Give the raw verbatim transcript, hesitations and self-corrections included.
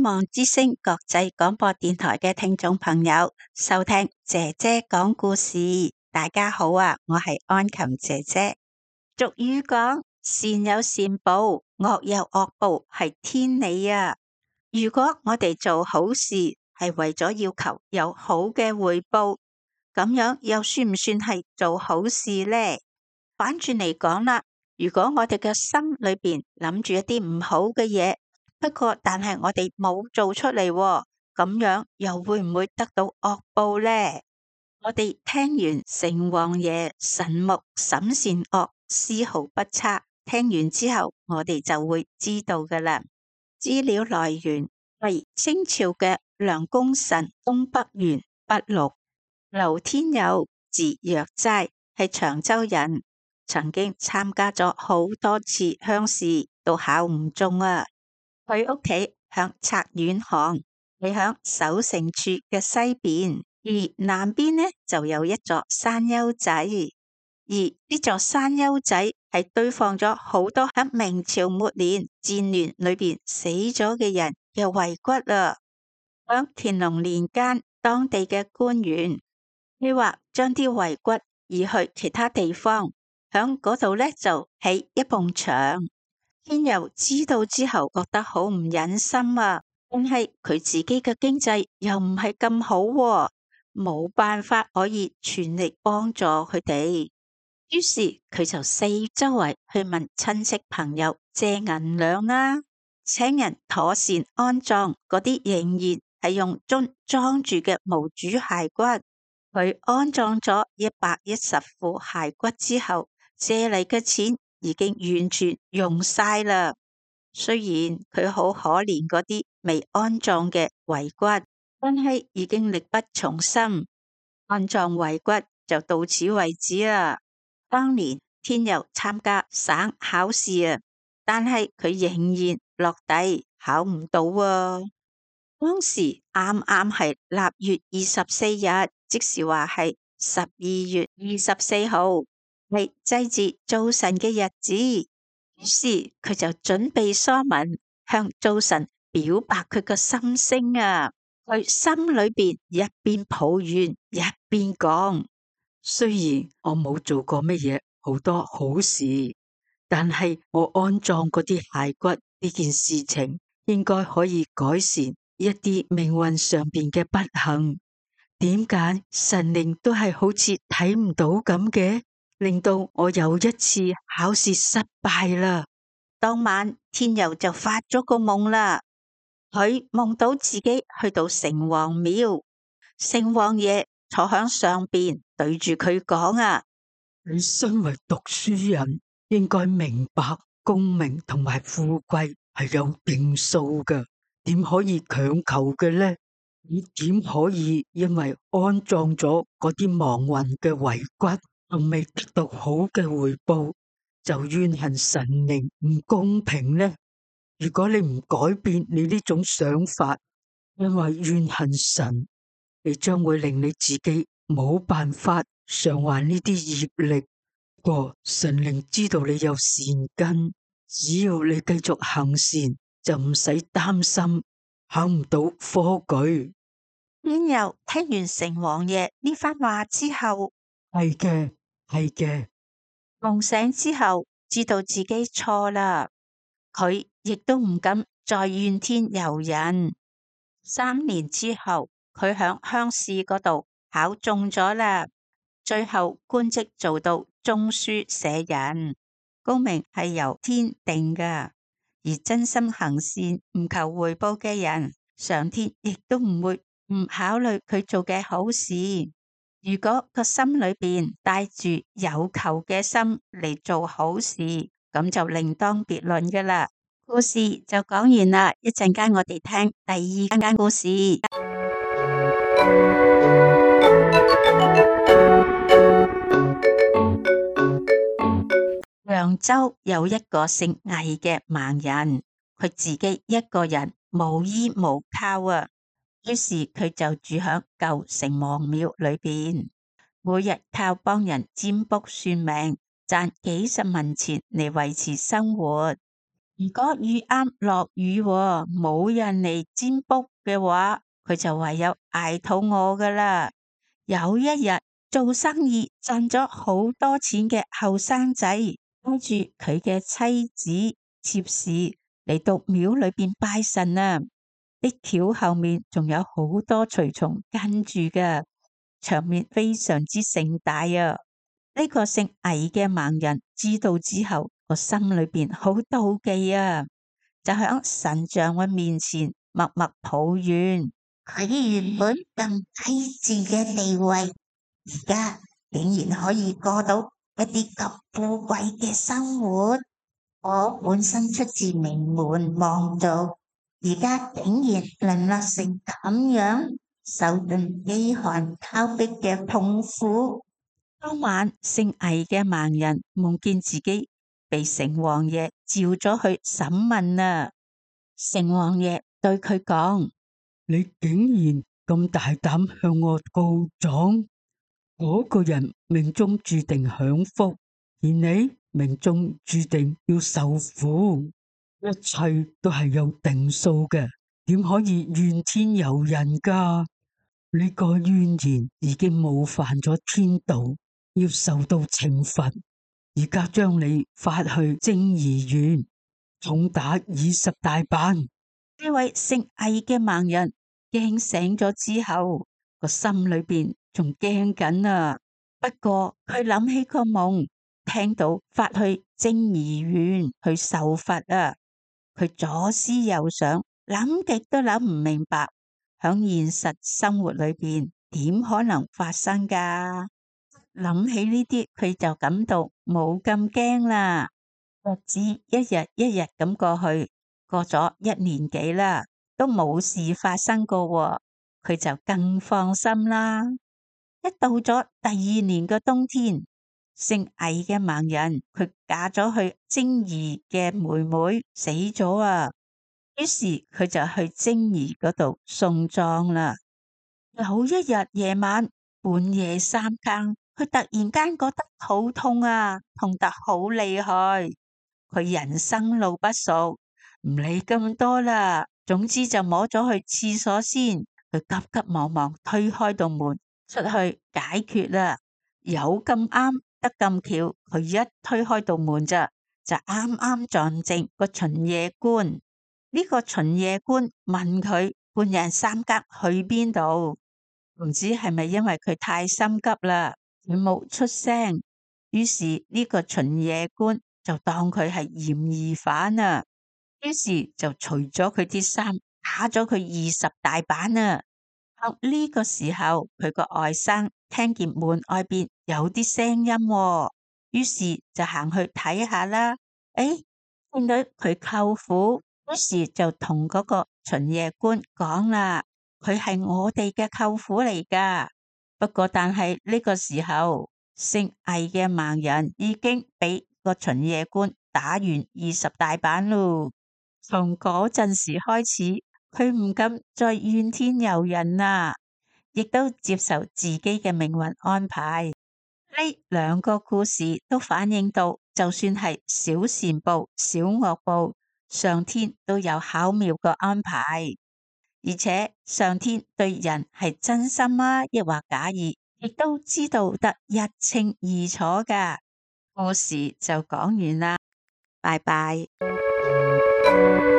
望之聲國際廣播電台嘅聽眾朋友收聽姐姐講故事。大家好啊，我係安琴姐姐。俗語講善有善報，惡有惡報，係天理啊。如果我哋做好事係為咗要求有好嘅回報，咁樣又算唔算係做好事呢？反轉嚟講啦，如果我哋嘅心裏邊諗住一啲唔好嘅嘢，不過但係我哋冇做出嚟，咁樣又會唔會得到惡報呢？我哋聽完城隍爺神目審善惡，絲毫不差。聽完之後，我哋就會知道㗎喇。資料來源係清朝嘅梁公臣東北元筆錄。劉天佑字若齋，係長洲人，曾經參加咗好多次鄉試，都考唔中啊。佢屋企響策縣巷，係響守城處嘅西邊，而南邊呢就有一座山丘仔，而呢座山丘仔係堆放咗好多喺明朝末年戰亂裏邊死咗嘅人嘅遺骨啊。響乾隆年間，當地嘅官員計劃將啲遺骨移去其他地方，響嗰度呢就起一埲牆。天佑知道之後覺得好唔忍心啊，但係佢自己嘅經濟又唔係咁好啊，冇辦法可以全力幫助佢哋，於是佢就四周圍去問親戚朋友借銀兩啦，請人妥善安葬嗰啲仍然係用樽裝住嘅無主骸骨。佢安葬咗一百一十副骸骨之後，借嚟嘅錢已經完全用晒啦。雖然佢好可憐嗰啲未安葬嘅遺骨，但係已經力不從心，安葬遺骨就到此為止啦。當年天佑參加省考試啊，但係佢仍然落第，考唔到啊。當時啱啱係臘月二十四日，即是話係十二月二十四號，係祭祀灶神嘅日子。於是佢就準備疏文向灶神表白佢嘅心聲啊。佢心裏邊一邊抱怨一邊講：雖然我冇做過乜嘢好多好事，但係我安葬嗰啲骸骨呢件事情，應該可以改善一啲命運上邊嘅不幸。點解神靈都係好似睇唔到咁嘅，令到我又一次考試失敗啦。當晚天佑就發咗個夢啦，佢夢到自己去到城隍廟，城隍爺坐響上邊對住佢講啊：你身為讀書人，應該明白功名同埋富貴係有定數嘅，點可以強求嘅呢？你點可以因為安葬咗嗰啲亡魂嘅遺骨，仲未得到好嘅回報，就怨恨神靈唔公平呢？如果你唔改變你呢種想法，因為怨恨神，你將會令你自己冇辦法償還呢啲業力。不過神靈知道你有善根，只要你繼續行善，就唔使擔心考唔到科舉。天佑聽完城隍爺呢番話之後，係嘅，係嘅。夢醒之後，知道自己錯啦，佢亦都唔敢再怨天尤人。三年之後，佢響鄉試嗰度考中咗啦，最後官職做到中書舍人。功名係由天定噶，而真心行善唔求回報嘅人，上天亦都唔會唔考慮佢做嘅好事。如果個心裏邊帶住有求嘅心嚟做好事，咁就另當別論噶啦。故事就講完啦，一陣間我哋聽第二間故事。揚州有一個姓魏嘅盲人，佢自己一個人無依無靠啊。於是佢就住響舊城隍廟裏邊，每日靠幫人占卜算命，賺幾十文錢嚟維持生活。 如果遇啱落雨喎，冇人嚟占卜嘅話，佢就唯有捱肚餓噶啦。有一日做生意賺咗好多錢嘅後生仔，帶住佢嘅妻子、妾侍嚟到廟裏邊拜神啊！啲轎後面仲有好多隨從跟住㗎，場面非常之盛大啊！呢個姓魏嘅盲人知道之後，個心裏邊好妒忌啊，就響神像嘅面前默默抱怨：佢原本咁低賤嘅地位，而家竟然可以過到一啲咁富貴嘅生活。我本身出自名門望族，而家竟然淪落成咁樣，受盡飢寒交迫嘅痛苦。當晚，姓魏嘅盲人夢見自己被城隍爺召咗去審問啊！城隍爺對佢講： 你竟然咁大膽向我告狀，嗰個人命中注定享福，而你命中注定要受苦，一切都係有定數嘅，點可以怨天尤人噶？呢個怨言已經冒犯咗天道，要受到懲罰。而家將你發去貞怡園，重打二十大板。 呢位姓魏嘅盲人驚醒咗之後，個心裏邊仲驚緊啊！不過佢諗起個夢，聽到發去貞怡園去受罰啊！佢左思右想，諗極都諗唔明白，響現實生活裏邊點可能發生噶？諗起呢啲，佢就感到冇咁驚啦。日子一日一日咁過去，過咗一年幾啦，都冇事發生過喎，佢就更放心啦。一到咗第二年嘅冬天，姓魏嘅盲人佢嫁咗去貞宜嘅妹妹死咗啊，於是佢就去貞宜嗰度送葬啦。有一日夜晚半夜三更，佢突然間覺得肚痛啊，痛得好厲害。佢人生路不熟，唔理咁多啦，總之就摸咗去廁所先。佢急急忙忙推開道門出去解決啦。有咁啱得咁巧，佢一推開道門咋，就啱啱撞正個巡夜官。呢個巡夜官問佢半夜三更去邊度？唔知係咪因為佢太心急啦，佢冇出聲。於是呢個巡夜官就當佢係嫌疑犯啊，於是就除咗佢啲衫，打咗佢二十大板啊。喺呢個時候，佢個外甥聽見門外邊有啲聲音喎，於是就行去睇下啦。誒，見到佢舅父，於是就同嗰個巡夜官講啦。佢係我哋嘅舅父嚟噶，不過但係呢個時候，姓魏嘅盲人已經俾個巡夜官打完二十大板咯。從嗰陣時開始，佢唔敢再怨天尤人啦，亦都接受自己嘅命運安排。呢兩個故事都反映到，就算係小善報、小惡報，上天都有巧妙嘅安排。而且上天對人係真心啊，抑或假意，亦都知道得一清二楚噶。故事就講完啦，拜拜。